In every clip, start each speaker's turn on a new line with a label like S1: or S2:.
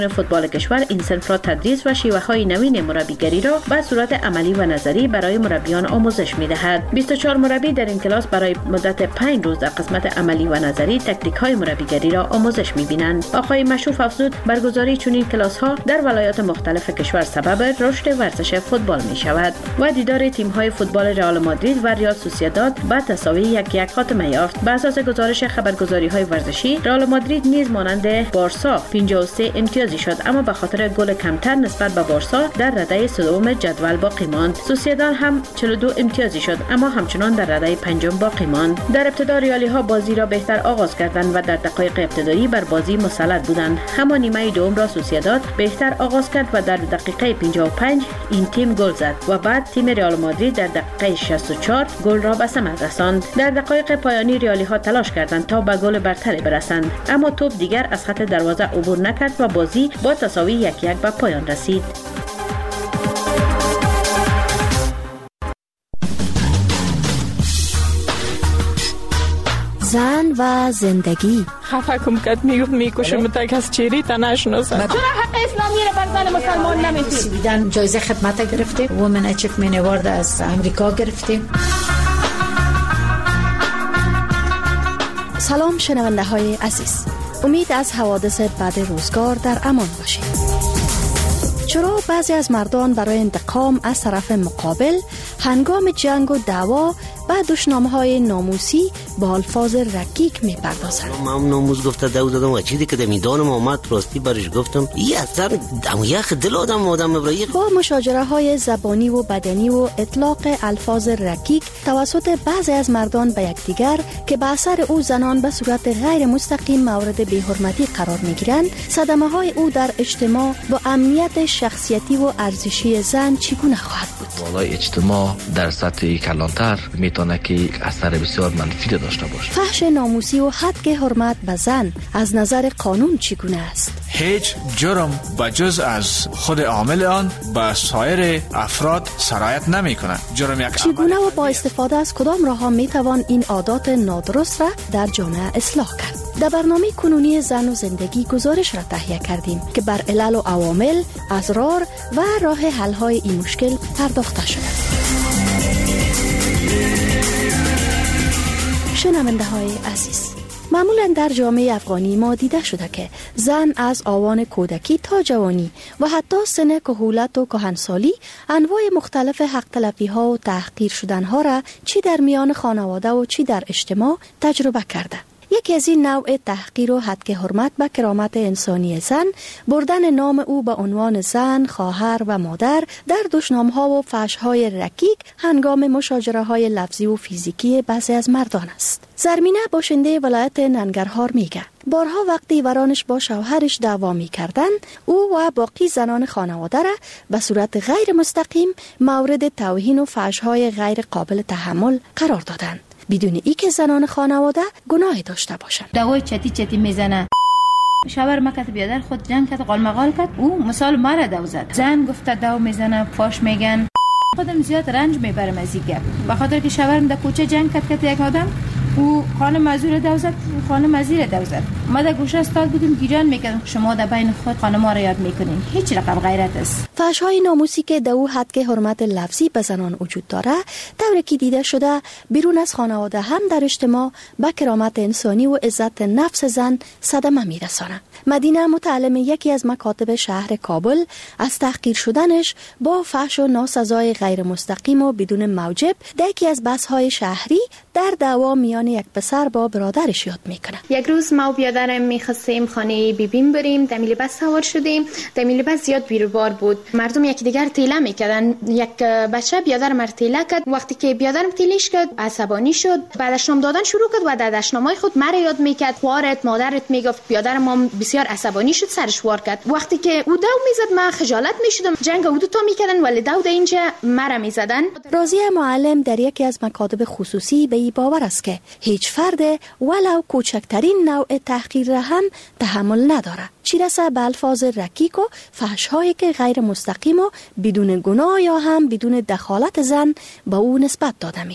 S1: فوتبال کشور این صنف را تدریس و شیوه‌های نوین مربیگری را به صورت عملی و نظری برای مربیان آموزش می‌دهد. 24 مربی در این کلاس برای مدت 5 روز در قسمت عملی و نظری تکنیک‌های مربیگری را آموزش می‌بینند. آقای مشوف افزود برگزاری چنین کلاس‌ها در ولایات مختلف کشور سبب رشد ورزش فوتبال می‌شود و دیدار تیم‌های فوتبال رئال مادرید و ریال سوسییداد به تساوی 1-1 خاتمه یافت. بر اساس گزارش خبرگزاری‌های ورزشی، رئال مادرید نیز مانند بارسا 53 امتیازی شد، اما به خاطر گل کمتر نسبت به بارسا در رده سوم جدول باقی ماند. سوسییداد هم 42 امتیازی شد، اما همچنان در رده پنجم باقی ماند. در ابتدا ریالی‌ها بازی را بهتر آغاز کردند و در دقایق ابتدایی بر بازی مسلط بودند. اما نیمه دوم را سوسییداد بهتر آغاز کرد و در دقیقه 55 این تیم گل زد و بعد تیم رئال مادرید در دقیقه 64 گل را به ثمر رساند. در دقایق پایانی ریالی‌ها تلاش کردند تا به گل برتری برسند، اما توپ دیگر از خط دروازه عبور نکرد و بازی با تساوی 1-1 به پایان رسید.
S2: زن و زندگی.
S3: خفه کم کد میکشم تک از چیری تا نشناسن.
S4: چرا حق اسلامی رو بر زن مسلمان نمیدید؟
S5: جایزه خدمت گرفتیم، وومن اچیومنت اوارد از امریکا گرفتیم.
S2: سلام شنونده های عزیز، امید از حوادث بد روزگار در امان باشید. چرا بعضی از مردان برای انتقام از طرف مقابل هنگام جنگ و دعوا به دشنامه‌های ناموسی با الفاظ رکیک می‌پردازند؟
S6: من ناموس گفته دو دادم و چیزی که در میدانم آمد راستی برش گفتم این اثر دم یخ دل آدم برای
S2: با مشاجره‌های زبانی و بدنی و اطلاق الفاظ رکیک توسط بعضی از مردان به یکدیگر که به اثر او زنان به صورت غیر مستقیم مورد بی‌حرمتی قرار می‌گیرند، صدمه‌های او در اجتماع با امنیت شخصیتی و ارزشی زن چگونه خواهد بود؟
S7: والای اجتماع در سطح کلانتر میتونه که اثر بسیار منفی داشته باشه.
S2: فحش ناموسی و حق حرمت به زن از نظر قانون چگونه است؟
S8: هیچ جرم بجز از خود عامل آن به سایر افراد سرایت نمی کند. جرم یک
S2: چگونه و با استفاده از کدام راه ها می توان این عادات نادرست را در جامعه اصلاح کرد؟ در برنامه کنونی زن و زندگی گزارش را تهیه کردیم که بر علل و عوامل، اسرار و راه حل های این مشکل پرداخته شده است. شنونده های عزیز، معمولا در جامعه افغانی ما دیده شده که زن از آوان کودکی تا جوانی و حتی سن کهولت و کهنسالی انواع مختلف حق تلفی ها و تحقیر شدن ها را چی در میان خانواده و چی در اجتماع تجربه کرده. یکی از این نوع تحقیر و حق حرمت به کرامت انسانی زن، بردن نام او به عنوان زن، خواهر و مادر در دشنام‌ها و فحش‌های رکیک هنگام مشاجره‌های لفظی و فیزیکی بعضی از مردان است. زرمینه باشنده ولایت ننگرهار میگه بارها وقتی ورانش با شوهرش دعوا می‌کردند، او و باقی زنان خانواده را به صورت غیر مستقیم مورد توهین و فحش‌های غیر قابل تحمل قرار دادند، بدون ای که زنان خانواده گناهی داشته باشند.
S4: دوای چتی میزنه. شاور مکت بیادر خود جنگ کرد، قالمقال کرد، او مثال مرا دو زد. زن گفته دو میزنه، فاش میگن. خودم زیاد رنج میبرم از این گپ، به خاطر که شاورم در کوچه جنگ کرد یک آدم، او خانم مزور دو زد، خانم مزیر دو زد. ما در گوشه استاد بودیم گیران میکردیم، شما در بین خود خانم ها را یاد میکنین، هیچ رقم غیرت است.
S2: فحش‌های ناموسی که در او حد حرمت لفظی به زنان وجود داره، طوری که دیده شده بیرون از خانواده هم در اجتماع به کرامت انسانی و عزت نفس زن صدمه میرسانه. مدینه متعلم یکی از مکاتب شهر کابل از تحقیر شدنش با فحش و ناسزای غیر مستقیم و بدون موجب در یکی از بحث‌های شهری در دعوا میان یک پسر با برادرش یاد میکنه.
S9: یک روز ما و بیادرم میخواستیم خانه بیبیم بریم، در میلیبس سوار شدیم. در میلیبس زیاد بیروبار بود، مردم یکی دیگر تیله میکردن. یک بچه بیادر مر تیله کرد. وقتی که بیادرم تیلیش کرد عصبانی شد، بعد اشنام دادن شروع کرد و در دشنامای خود مرا یاد میکرد، خوارت مادرت میگفت. بیادرم هم بسیار عصبانی شد، سرش وار کرد. وقتی که او دو میزد من خجالت میشدم، جنگ او دو تا میکردن ولی دو اینجا مرا میزدن.
S2: راضیه معلم در یکی از مکاتب خصوصی به این باور است که هیچ فرد ولو کوچکترین نوع تحقیر را هم تحمل نداره، چی رسه به الفاظ رکیک و فحش‌هایی که غیر مستقیم و بدون گناه یا هم بدون دخالت زن به او نسبت داده میشه.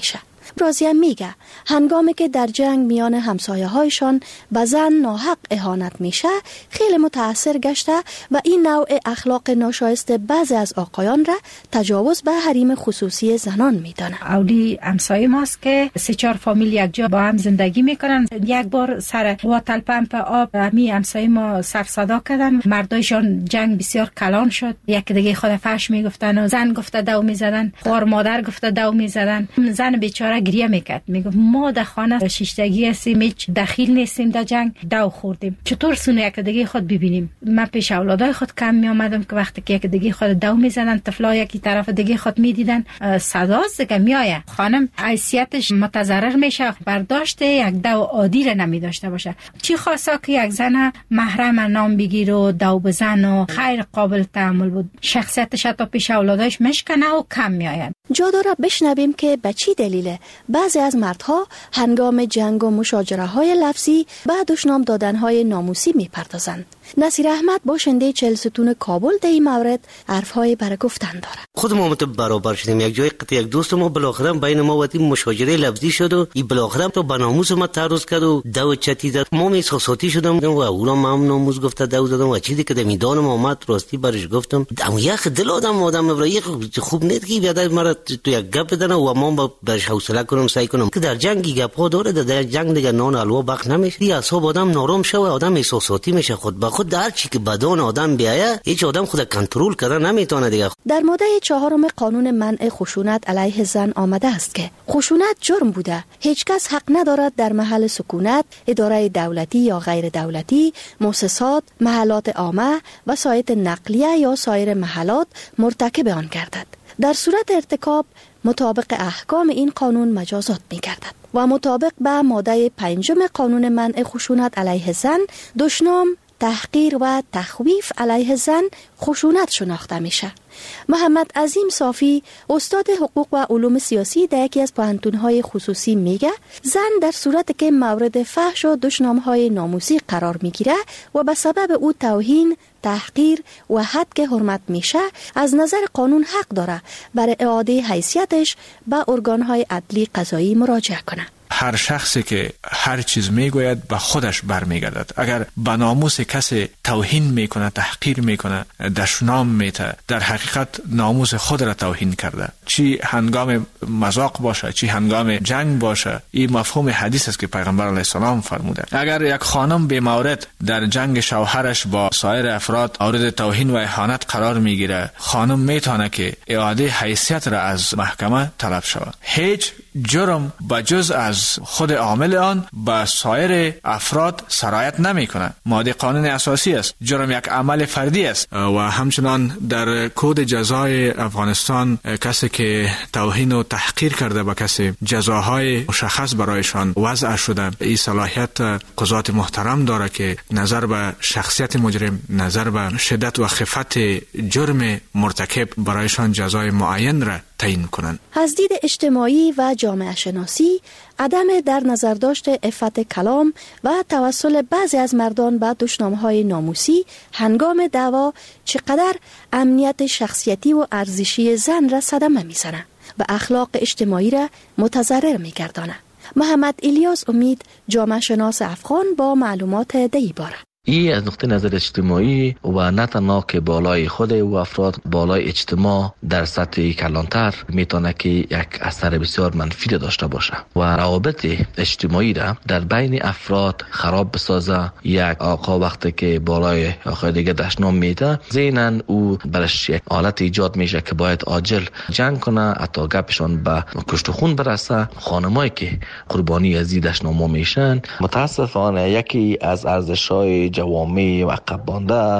S2: برازیم میگه هنگامی که در جنگ میان همسایه هایشان به زن ناحق اهانت میشه خیلی متاثر گشته و این نوع اخلاق ناشایست بعضی از آقایان را تجاوز به حریم خصوصی زنان میدانه.
S5: اولی همسایه ماست که 3-4 فامیل یک جا با هم زندگی میکنن. یک بار سر واتل پمپ آب همی همسایه ما سر صدا کردن، مردایشان جنگ بسیار کلان شد، یک دیگه خود فحش میگفتن و زن گفته دو میزدن، خوار مادر گفته دو میزدن. زن بیچاره گریه میکرد، میگفت ما در خانه شیشتگی هستیم، هیچ دخیل نیستیم در جنگ، دو خوردیم، چطور سونه یک دیگه خود ببینیم. من پیش اولادای خود کم می آمدم که وقتی که یک دیگه خود دو میزدن، طفلا یکی طرف دیگه خود میدیدن، صدا دیگه میآید، خانم حیثیتش متضرر میشه، برداشت یک دو عادی را نمی داشته باشه. چی خاصا که یک زن محرم نام بگیر و دو بزن و خیر قابل تحمل بود، شخصیتش حتی پیش اولادایش مشکنه و کم میآید.
S2: جا داره بشنویم که به چی دلیله بعضی از مردها هنگام جنگ و مشاجره های لفظی به دشنام دادن های ناموسی میپردازند. نصیر احمد باشنده 40 ستون کابل در این مورد حرفهای برای گفتن داره.
S6: خود ما برابر شدیم، یک جای قطع یک دوست ما بالاخره بین ما و مشاجره لفظی شد و این بالاخره تو به ناموس ما تعرض کرد و دو چتی زد. ما احساساتی شدم و اونا ما هم ناموس گفته دو زدم و چیزی که در میدان ما اومد راستی برش گفتم دم یک دل آدم برای خوب نیست که بیاد مرا تو یک گپ بدن و ما برش حوصله کنم سعی کنم که در جنگی گپ ها داره، در جنگ دیگه نان الوا بخ نمیشه، دی اعصاب آدم نارم شه و آدم احساساتی میشه، خود به خود در چی که بدن آدم بیایه هیچ آدم خود کنترل کردن نمیتونه دیگه.
S2: در ماده 4 قانون منع خشونت علیه زن آمده است که خشونت جرم بوده، هیچ کس حق ندارد در محل سکونت، اداره دولتی یا غیر دولتی، مؤسسات، محلات عامه، وسایط نقلیه یا سایر محلات مرتکب آن گردد. در صورت ارتکاب مطابق احکام این قانون مجازات می گردد و مطابق به ماده 5 قانون منع خشونت علیه زن دشنام، تحقیر و تخویف علیه زن خشونت شناخته میشه. محمد عظیم صافی استاد حقوق و علوم سیاسی در یکی از پوهنتون‌های خصوصی میگه زن در صورتی که مورد فحش و دشنام‌های ناموسی قرار میگیره و به سبب او توهین، تحقیر و حد حرمت میشه، از نظر قانون حق داره برای اعاده حیثیتش به ارگان‌های عدلی قضایی مراجعه کنه.
S8: هر شخصی که هر چیز میگوید به خودش برمیگردد. اگر به ناموس کسی توهین میکنه، تحقیر میکنه، دشنام میته، در حقیقت ناموس خود را توهین کرده. چی هنگام مذاق باشه، چی هنگام جنگ باشه، این مفهوم حدیث است که پیغمبر علیه السلام فرموده. اگر یک خانم به مورد در جنگ شوهرش با سایر افراد مورد توهین و اهانت قرار میگیره، خانم میتونه که اعاده حیثیت را از محکمه طلب شود. هیچ جرم بجز از خود عامل آن به سایر افراد سرایت نمی کنه. ماده قانون اساسی است. جرم یک عمل فردی است و همچنان در کد جزای افغانستان کسی که توهین و تحقیر کرده به کسی جزاهای مشخص برایشان وضع شده. این صلاحیت قضات محترم داره که نظر به شخصیت مجرم، نظر به شدت و خفت جرم مرتکب برایشان جزای معین را تعیین کنند.
S2: از دید اجتماعی و جامعه شناسی، عدم در نظر داشت عفت کلام و توسل بعضی از مردان به دشنام‌های ناموسی هنگام دعوا چقدر امنیت شخصیتی و ارزشی زن را صدمه می‌زنه و اخلاق اجتماعی را متضرر می‌گردانه. محمد الیاس امید، جامعه شناس افغان، با معلومات دیباره.
S7: این از نقطه نظر اجتماعی و نه تنها که بالای خود و افراد، بالای اجتماع در سطح کلانتر میتونه که یک اثر بسیار منفی داشته باشه و روابط اجتماعی را در بین افراد خراب بسازه. یک آقا وقتی که بالای آقای دیگه دشنام میده، ذهناً او برش یک حالت ایجاد میشه که باید عاجل جنگ کنه، حتی گپشان به کشت و خون برسه. خانمایی که قربانی از این دشنام میشن متاسفانه یکی از ارزش‌های جوامع عقب مانده،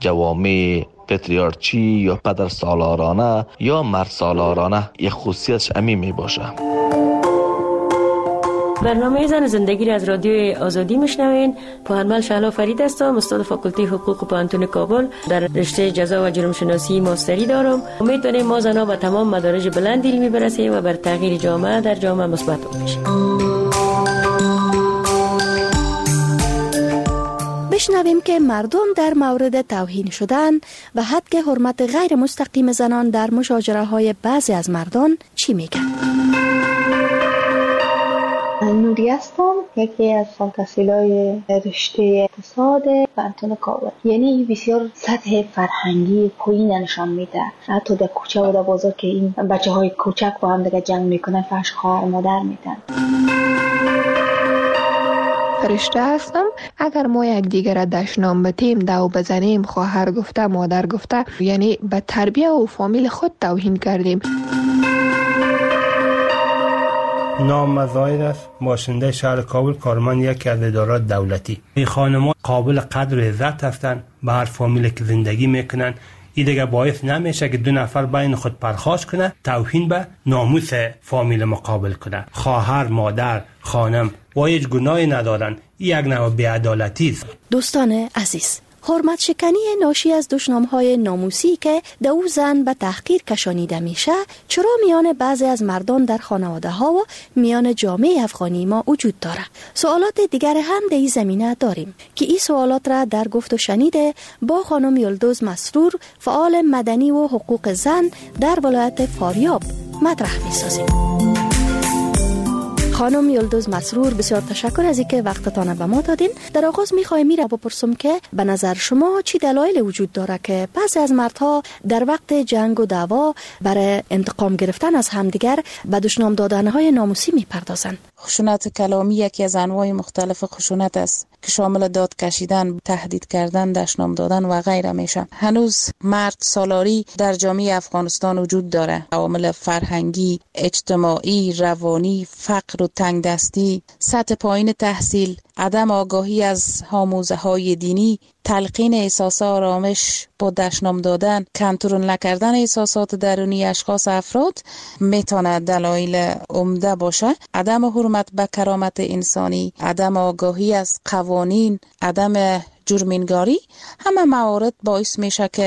S7: جوامع پتریارچی یا پدر سالارانه یا مرد سالارانه، یک خصوصیتش همین می باشه.
S10: برنامه زن زندگی را از رادیو آزادی میشنوین. پوهنمل شهلا فرید هستم، استاد فاکولته حقوق پوهنتون کابل، در رشته جزا و جرم شناسی ماستری دارم. امید داریم ما زنها به تمام مدارج بلند علمی برسیم و بر تغییر جامعه در جامعه مثبت باشیم.
S2: بشنویم که مردم در مورد توهین شدن و حد حرمت غیر مستقیم زنان در مشاجره های بعضی از مردان چی میگن.
S11: نوری هستم، یکی از تحصیلای رشته اقتصاد پانتون کابل. یعنی بسیار سطح فرهنگی پایین نشان میده. حتی در کوچه و در بازار که این بچه‌های کوچک با هم دیگه جنگ میکنن، فحش خواهر مادر میدن.
S12: فرشته هستم. اگر ما یک دیگر را دشنام بتیم، دو بزنیم، خواهر گفته، مادر گفته، یعنی به تربیت و فامیل خود توهین کردیم.
S13: نام ظاهر است، باشنده شهر کابل، کارمند یکی از ادارات دولتی. این خانم‌ها قابل قدر و عزت هستند، به هر فامیلی که زندگی میکنن. این دیگه باعث نمیشه که دو نفر بین خود پرخاش کنه، توهین به ناموس فامیل مقابل کنه. خواهر، مادر، خانم و هیچ گناهی ندارن. این یک نوع بی‌عدالتی است.
S2: دوستان عزیز، حرمت شکنی ناشی از دشنام‌های ناموسی که در او زن به تحقیر کشانیده میشه، چرا میان بعضی از مردان در خانواده‌ها و میان جامعه افغانی ما وجود داره؟ سوالات دیگر هم در این زمینه داریم که این سوالات را در گفت و شنیده با خانم یلدوز مسرور، فعال مدنی و حقوق زن در ولایت فاریاب مطرح می‌سازیم. خانم یلدوز مسرور، بسیار تشکر از اینکه وقتتان به ما دادین. در آغاز میخوایم میره بپرسم که به نظر شما چی دلایل وجود داره که بعضی از مردها در وقت جنگ و دعوا برای انتقام گرفتن از همدیگر به دشنام دادنهای ناموسی میپردازند؟
S14: خشونت کلامی یکی از انواع مختلف خشونت است که شامل داد کشیدن، تهدید کردن، دشنام دادن و غیره میشه. هنوز مرد سالاری در جامعه افغانستان وجود داره. عوامل فرهنگی، اجتماعی، روانی، فقر و تنگ دستی، سطح پایین تحصیل، عدم آگاهی از آموزه های دینی، تلقین احساس آرامش با دشنام دادن، کنترل نکردن احساسات درونی اشخاص افراد میتونه دلایل عمده باشه. عدم حرمت به کرامت انسانی، عدم آگاهی از قوانین، عدم جرم‌نگاری، همه موارد باعث میشه که